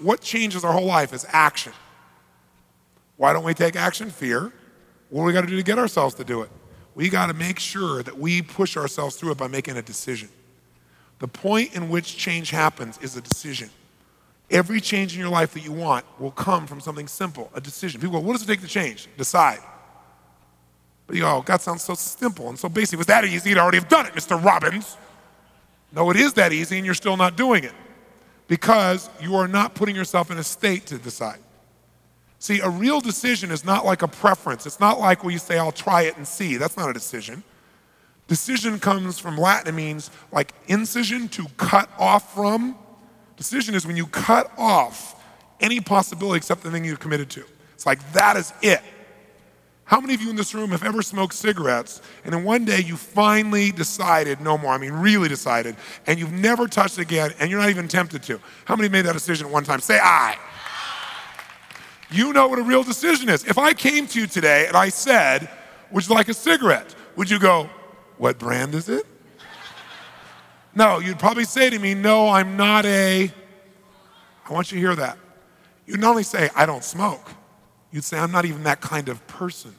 what changes our whole life is action. Why don't we take action? Fear. What do we got to do to get ourselves to do it? We got to make sure that we push ourselves through it by making a decision. The point in which change happens is a decision. Every change in your life that you want will come from something simple, a decision. People go, what does it take to change? Decide. But you go, oh, God sounds so simple and so basic. If it was that easy, you'd already have done it, Mr. Robbins. No, it is that easy and you're still not doing it because you are not putting yourself in a state to decide. See, a real decision is not like a preference. It's not like where you say, I'll try it and see. That's not a decision. Decision comes from Latin. It means like incision, to cut off from. Decision is when you cut off any possibility except the thing you've committed to. It's like that is it. How many of you in this room have ever smoked cigarettes and then one day you finally decided no more, I mean really decided, and you've never touched it again and you're not even tempted to? How many made that decision at one time? Say aye. You know what a real decision is. If I came to you today and I said, would you like a cigarette? Would you go, what brand is it? No, you'd probably say to me, no, I'm not I want you to hear that. You'd not only say, I don't smoke, you'd say, I'm not even that kind of person.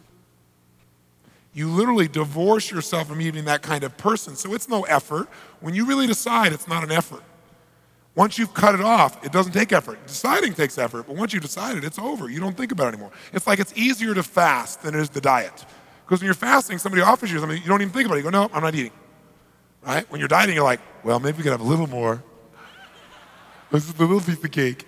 You literally divorce yourself from even that kind of person, so it's no effort. When you really decide, it's not an effort. Once you've cut it off, it doesn't take effort. Deciding takes effort, but once you've decided, it's over. You don't think about it anymore. It's like it's easier to fast than it is to diet. Because when you're fasting, somebody offers you something, you don't even think about it. You go, no, I'm not eating. Right? When you're dieting, you're like, well, maybe we could have a little more. This is a little piece of cake.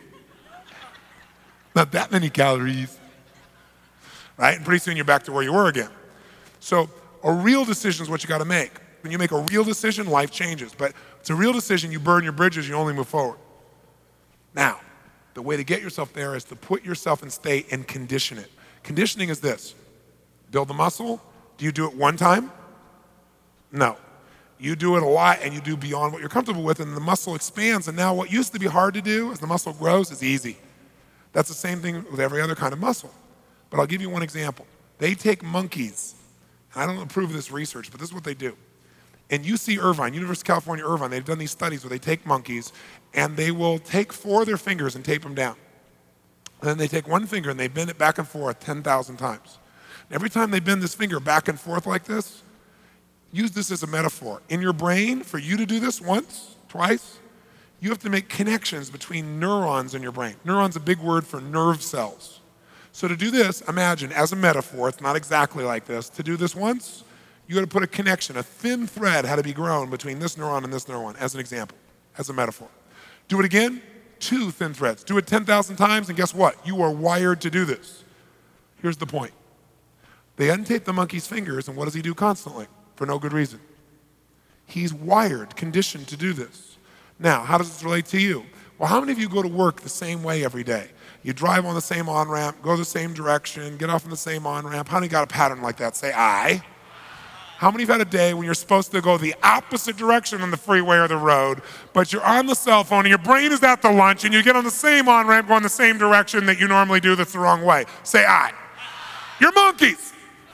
Not that many calories. Right? And pretty soon you're back to where you were again. So a real decision is what you got to make. When you make a real decision, life changes. But it's a real decision, you burn your bridges, you only move forward. Now, the way to get yourself there is to put yourself in state and condition it. Conditioning is this. Build the muscle. Do you do it one time? No. You do it a lot and you do beyond what you're comfortable with and the muscle expands, and now what used to be hard to do as the muscle grows is easy. That's the same thing with every other kind of muscle. But I'll give you one example. They take monkeys, and I don't approve of this research, but this is what they do. In UC Irvine, University of California, Irvine, they've done these studies where they take monkeys and they will take 4 of their fingers and tape them down. And then they take one finger and they bend it back and forth 10,000 times. And every time they bend this finger back and forth like this, use this as a metaphor. In your brain, for you to do this once, twice, you have to make connections between neurons in your brain. Neuron's a big word for nerve cells. So to do this, imagine, as a metaphor, it's not exactly like this, to do this once, you got to put a connection, a thin thread had to be grown between this neuron and this neuron, as an example, as a metaphor. Do it again, 2 thin threads. Do it 10,000 times, and guess what? You are wired to do this. Here's the point. They untape the monkey's fingers, and what does he do constantly? For no good reason. He's wired, conditioned to do this. Now, how does this relate to you? Well, how many of you go to work the same way every day? You drive on the same on-ramp, go the same direction, get off on the same on-ramp. How many got a pattern like that? Say aye. How many have had a day when you're supposed to go the opposite direction on the freeway or the road, but you're on the cell phone and your brain is at the lunch and you get on the same on-ramp going the same direction that you normally do that's the wrong way? Say aye. You're monkeys.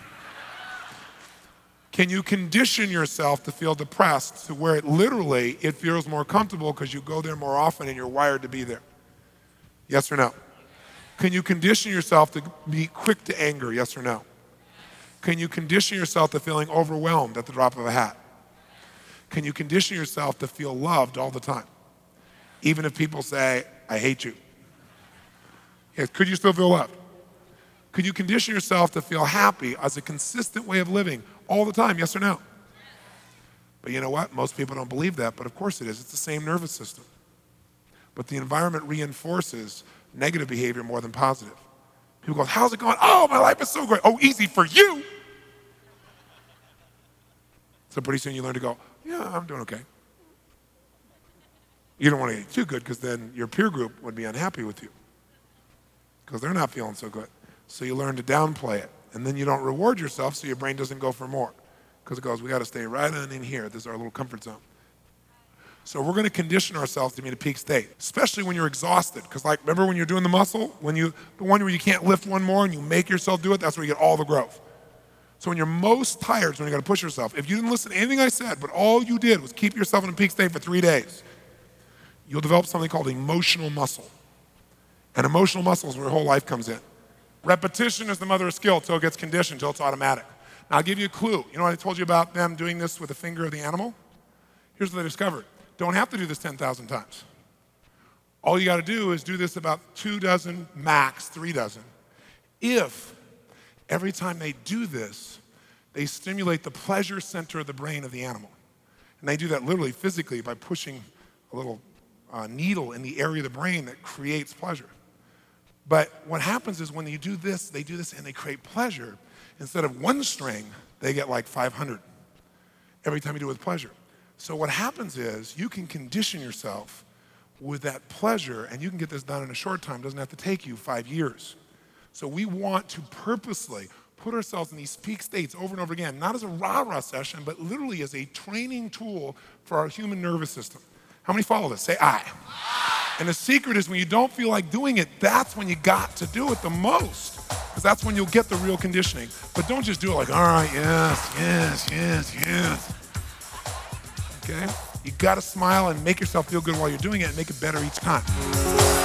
Can you condition yourself to feel depressed to where it feels more comfortable because you go there more often and you're wired to be there? Yes or no? Can you condition yourself to be quick to anger? Yes or no? Can you condition yourself to feeling overwhelmed at the drop of a hat? Can you condition yourself to feel loved all the time? Even if people say, I hate you. Yes, could you still feel loved? Could you condition yourself to feel happy as a consistent way of living all the time? Yes or no? But you know what? Most people don't believe that, but of course it is. It's the same nervous system. But the environment reinforces negative behavior more than positive. People go, how's it going? Oh, my life is so great. Oh, easy for you. So pretty soon you learn to go, yeah, I'm doing okay. You don't want to get too good because then your peer group would be unhappy with you because they're not feeling so good. So you learn to downplay it. And then you don't reward yourself so your brain doesn't go for more because it goes, we got to stay right on in here. This is our little comfort zone. So we're going to condition ourselves to be in a peak state, especially when you're exhausted. Because like, remember when you're doing the muscle, the one where you can't lift one more and you make yourself do it, that's where you get all the growth. So when you're most tired is when you got to push yourself. If you didn't listen to anything I said, but all you did was keep yourself in a peak state for 3 days, you'll develop something called emotional muscle. And emotional muscles where your whole life comes in. Repetition is the mother of skill till it gets conditioned, till it's automatic. Now I'll give you a clue. You know what I told you about them doing this with the finger of the animal? Here's what they discovered. Don't have to do this 10,000 times. All you gotta do is do this about 2 dozen, max 3 dozen. If every time they do this, they stimulate the pleasure center of the brain of the animal. And they do that literally physically by pushing a little needle in the area of the brain that creates pleasure. But what happens is when you do this, they do this and they create pleasure. Instead of 1 string, they get like 500 every time you do it with pleasure. So what happens is you can condition yourself with that pleasure, and you can get this done in a short time. It doesn't have to take you 5 years. So we want to purposely put ourselves in these peak states over and over again, not as a rah-rah session, but literally as a training tool for our human nervous system. How many follow this? Say aye. And the secret is when you don't feel like doing it, that's when you got to do it the most, because that's when you'll get the real conditioning. But don't just do it like, all right, yes, yes, yes, yes. Okay? You gotta smile and make yourself feel good while you're doing it and make it better each time.